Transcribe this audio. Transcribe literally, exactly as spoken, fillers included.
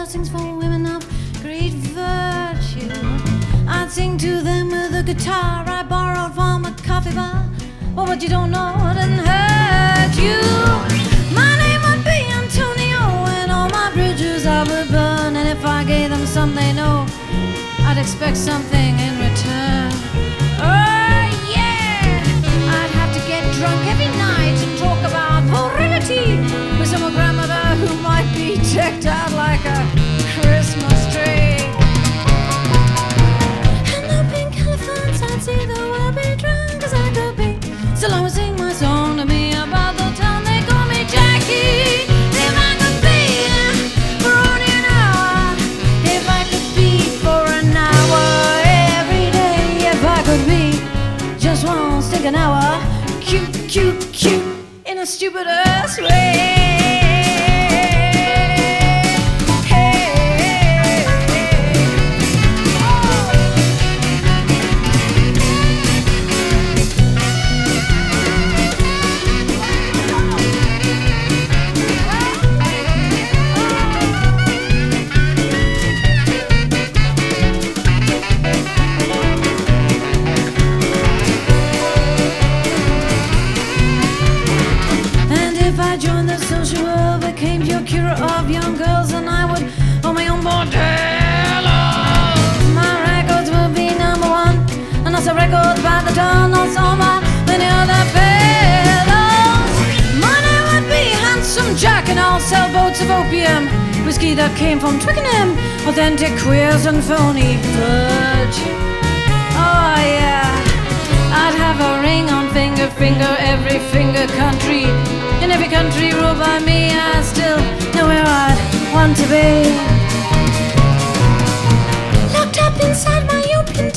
sings for women of great virtue. I'd sing to them with a guitar I borrowed from a coffee bar. Oh, but you don't know, it didn't hurt you. My name would be Antonio, and all my bridges I would burn. And if I gave them something they know, I'd expect something in return. Oh yeah, I'd have to get drunk every night and talk about virility with some grandmother who might be decked out like a Christmas tree. And the pink elephants, I'd see the world be drunk as I could be. Still I would sing my song to me about the town they call me Jackie. If I could be for only an hour, if I could be for an hour every day, if I could be just one stinking hour, cute, cute, cute in a stupid ass way. Became your cure of young girls, and I would own my own bordello. My records would be number one, and also records by the dawn, also by many other fellows. Money would be Handsome Jack, and I'll sell boats of opium, whiskey that came from Twickenham, authentic queers and phony virgin. Oh yeah, I'd have a ring on finger, finger, every finger country. In every country ruled by me, I still know where I'd want to be. Locked up inside my open